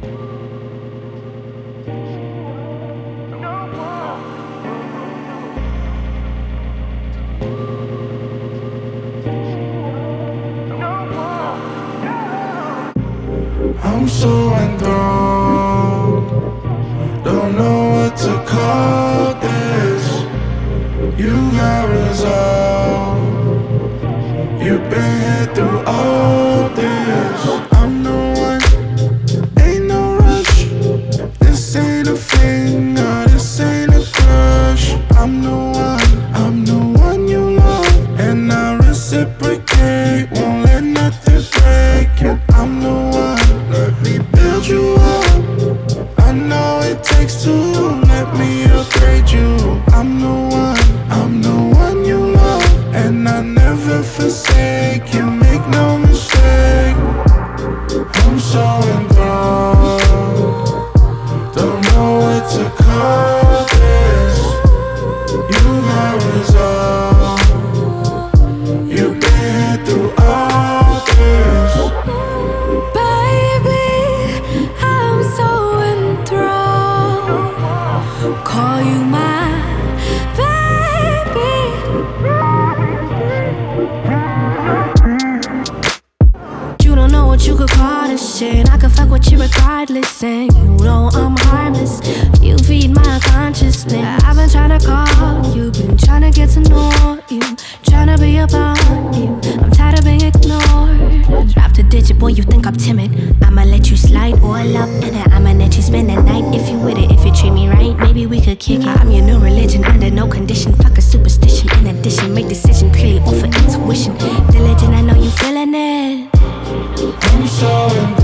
I'm so enthralled, don't know what to call this. You got resolve, you've been here through all this. I'm the one, ain't no rush. This ain't a fling, no, this ain't a crush. I'm the one you love, and I reciprocate, won't let nothing break you. I'm the one, let me build you up. I know it takes two, let me upgrade you. I'm the one you love, and I never forsake you, make no mistake. I'm so enthralled, don't know what to call this. You got resolve, you've been here through all this. Baby, I'm so enthralled. Call you my baby. You don't know what you could call this shit. I could fuck with you regardless, and you know I'm harmless. You feed my consciousness. I've been tryna call you, been tryna get to know you, tryna be about you. I'm tired of being ignored. Drop the digit, boy, you think I'm timid. I'ma let you slide all up in it. I'ma let you spend the night if you with it. If you treat me right, maybe we could kick it. I'm your new religion under no condition. Fuck a superstition. In addition, make decision purely off of intuition. Diligent, I know you feeling it. I'm so